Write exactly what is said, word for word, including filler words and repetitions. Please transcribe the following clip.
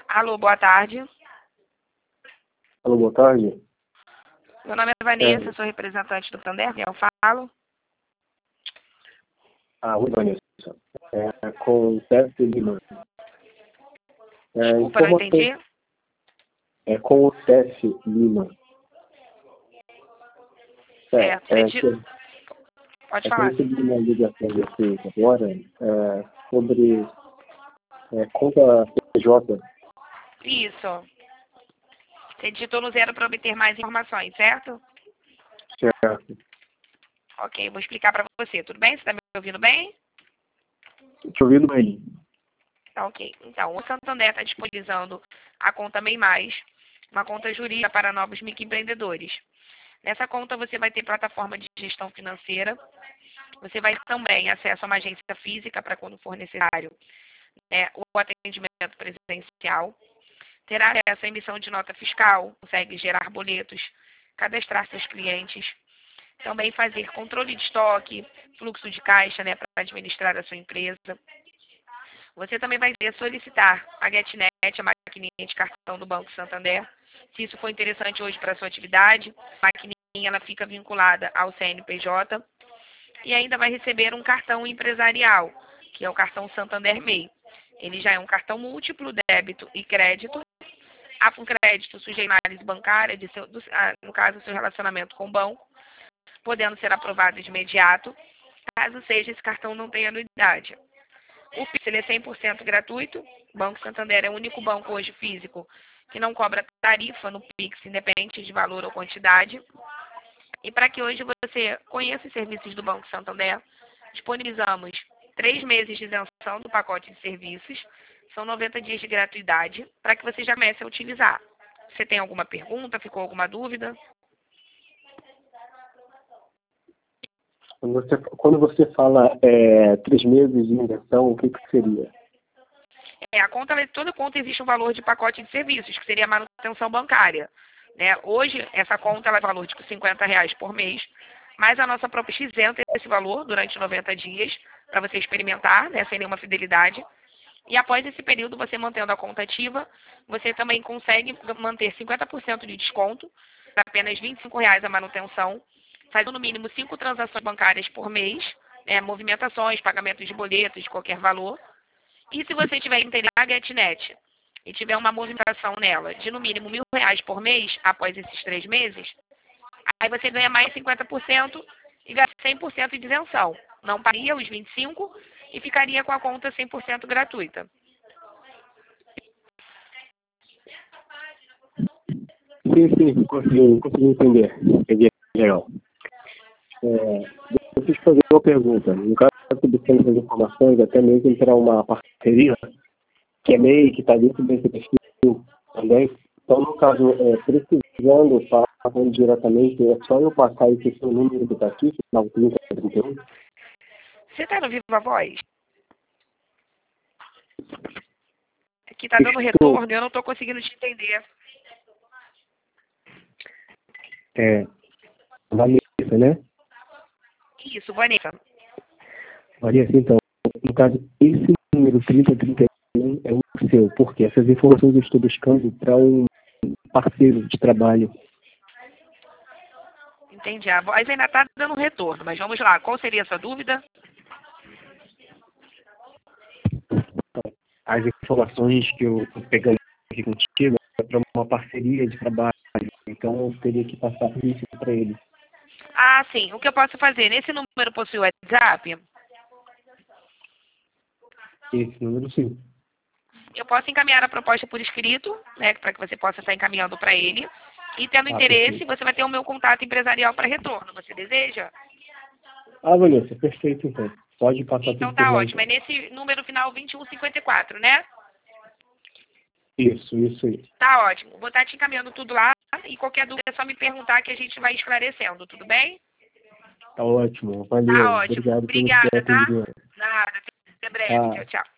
Alô, boa tarde. Alô, boa tarde. Meu nome é Vanessa, É. sou representante do Santander, eu falo. Ah, oi, Vanessa. É, com o Teste Lima. É, Desculpa, não informação- entendi. É com o Teste Lima. Certo, É, você é, di- que- Pode é que eu falar. recebi uma ligação de vocês agora é, sobre é, conta P J. Isso. Você digitou no zero para obter mais informações, certo? Certo. Ok, vou explicar para você, tudo bem? Você está me ouvindo bem? Te ouvindo bem. Tá ok. Então, o Santander está disponibilizando a conta MEI Mais, uma conta jurídica para novos microempreendedores. Nessa conta você vai ter plataforma de gestão financeira, você vai ter também acesso a uma agência física para quando for necessário, né, o atendimento presencial, terá acesso à emissão de nota fiscal, consegue gerar boletos, cadastrar seus clientes, também fazer controle de estoque, fluxo de caixa, né, para administrar a sua empresa. Você também vai poder solicitar a GetNet, a maquininha de cartão do Banco Santander. Se isso for interessante hoje para a sua atividade, a maquininha ela fica vinculada ao C N P J e ainda vai receber um cartão empresarial, que é o cartão Santander MEI. Ele já é um cartão múltiplo, débito e crédito. Há um crédito sujeito à análise bancária, de seu, do, ah, no caso, seu relacionamento com o banco, podendo ser aprovado de imediato, caso seja esse cartão não tenha anuidade. O Pix ele é cem por cento gratuito. O Banco Santander é o único banco hoje físico que não cobra tarifa no Pix, independente de valor ou quantidade. E para que hoje você conheça os serviços do Banco Santander, disponibilizamos três meses de isenção do pacote de serviços. São noventa dias de gratuidade para que você já comece a utilizar. Você tem alguma pergunta? Ficou alguma dúvida? Quando você, quando você fala é, três meses de inversão, o que, que seria? É, a conta, toda conta existe um valor de pacote de serviços, que seria a manutenção bancária. Né? Hoje, essa conta ela é valor de cinquenta reais por mês, mas a nossa proposta isenta esse valor durante noventa dias, para você experimentar, né, sem nenhuma fidelidade. E após esse período, você mantendo a conta ativa, você também consegue manter cinquenta por cento de desconto, para apenas vinte e cinco reais a manutenção, fazendo no mínimo cinco transações bancárias por mês, né, movimentações, pagamentos de boletos de qualquer valor. E se você tiver interesse na GetNet e tiver uma movimentação nela de no mínimo mil reais por mês após esses três meses, aí você ganha mais cinquenta por cento e ganha cem por cento de isenção. Não pagaria os vinte e cinco por cento e ficaria com a conta cem por cento gratuita. Sim, sim, consegui, consegui entender. Peguei, legal. É, deixa eu te fazer uma pergunta. No caso, obtendo essas informações, até mesmo para uma parceria, que é MEI, que está dentro desse perfil também. Então, no caso, é, precisando falando diretamente, é só eu passar esse seu número do daqui, final trinta, trinta e um. Você está no Viva Voz? Aqui está dando Estou, retorno e eu não estou conseguindo te entender. é, Vanessa, né? Isso, Vanessa. Vanessa, então, no caso, esse número trinta, trinta e um é o seu, porque essas informações eu estou buscando para um parceiro de trabalho. Entendi. A voz ainda está dando retorno, mas vamos lá. Qual seria a sua dúvida? As informações que eu estou pegando aqui contigo é para uma parceria de trabalho, então eu teria que passar isso para ele. Ah, sim. O que eu posso fazer? Nesse número possui o WhatsApp? Esse número, sim. Eu posso encaminhar a proposta por escrito, né, para que você possa estar encaminhando para ele. E tendo Ah, interesse, perfeito. você vai ter o meu contato empresarial para retorno. Você deseja? Ah, Vanessa, perfeito, então. Pode passar Então tudo por tá lá, ótimo. então. É nesse número final vinte e um cinquenta e quatro, né? Isso, isso aí. Tá ótimo. Vou estar te encaminhando tudo lá. E qualquer dúvida é só me perguntar que a gente vai esclarecendo, tudo bem? Tá ótimo. Tá Valeu. ótimo. Obrigado pelo seu Obrigada, tá? atendimento. Nada. Até breve. Tá. Tchau, tchau.